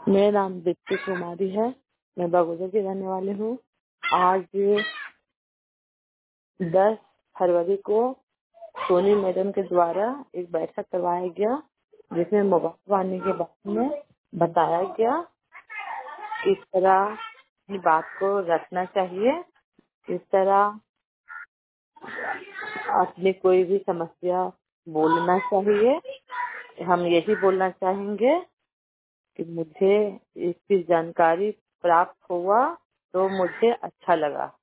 मेरा नाम दीप्ति कुमारी है। मैं बगोदर की रहने वाली हूँ। आज 10 फरवरी को सोनी मैडम के द्वारा एक बैठक करवाया गया, जिसमें मोबाइल वाणी के बारे में बताया गया। इस तरह अपनी बात को रखना चाहिए। इस तरह अपनी कोई भी समस्या बोलना चाहिए। हम यही बोलना चाहेंगे कि मुझे इसकी जानकारी प्राप्त हुआ तो मुझे अच्छा लगा।